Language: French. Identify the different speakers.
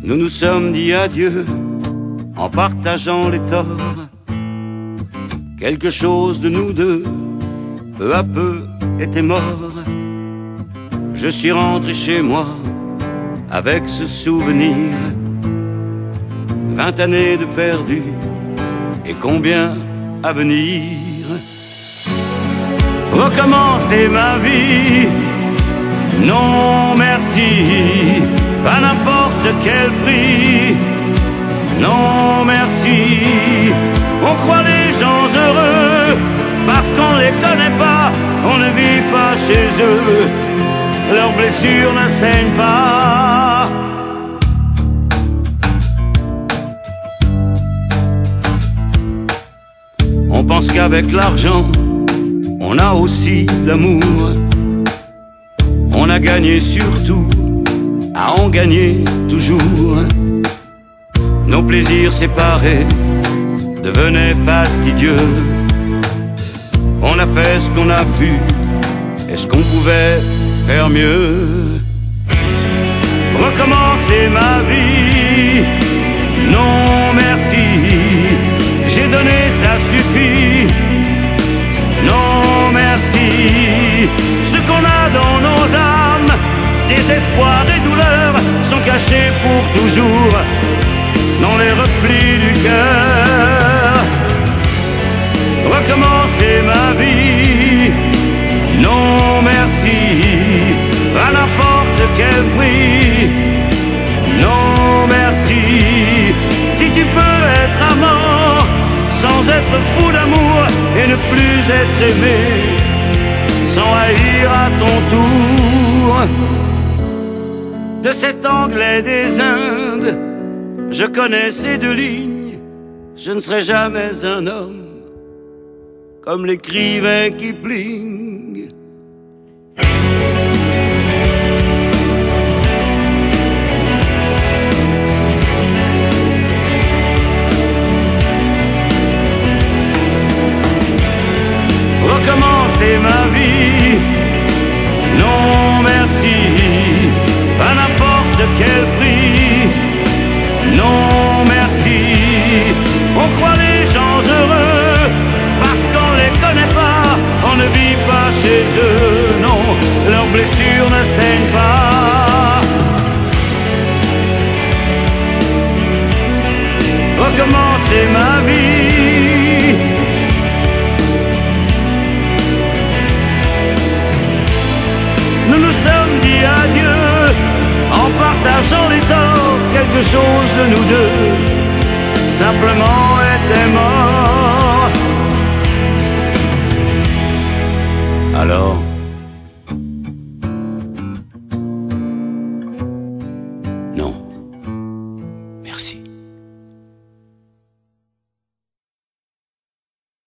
Speaker 1: Nous nous sommes dit adieu en partageant les torts. Quelque chose de nous deux, peu à peu, était mort. Je suis rentré chez moi avec ce souvenir. 20 années de perdu et combien à venir. Recommencer ma vie, non merci, à n'importe quel prix. Non merci, on croit les gens heureux parce qu'on les connaît pas, on ne vit pas chez eux, leurs blessures ne saignent pas. On pense qu'avec l'argent, on a aussi l'amour. On a gagné surtout à en gagner toujours. Nos plaisirs séparés devenaient fastidieux. On a fait ce qu'on a pu, est-ce qu'on pouvait faire mieux? Recommencer ma vie, non merci, j'ai donné, ça suffit. Non merci, ce qu'on a dans nos âmes, désespoir et douleur, sont cachés pour toujours dans les replis du cœur. Recommencer ma vie, non merci, à n'importe quel prix. Non merci, si tu peux être amant sans être fou d'amour et ne plus être aimé, sans haïr à ton tour. De cet Anglais des Indes, je connais ces deux lignes. Je ne serai jamais un homme comme l'écrivain Kipling. Recommencer ma vie, non merci, à n'importe quel prix. Non merci, on croit les gens heureux parce qu'on les connaît pas, on ne vit pas chez eux, non, leurs blessures ne saignent pas. Recommencer ma vie, nous nous sommes dit adieu en partageant les torts. Quelque chose de nous deux simplement était mort.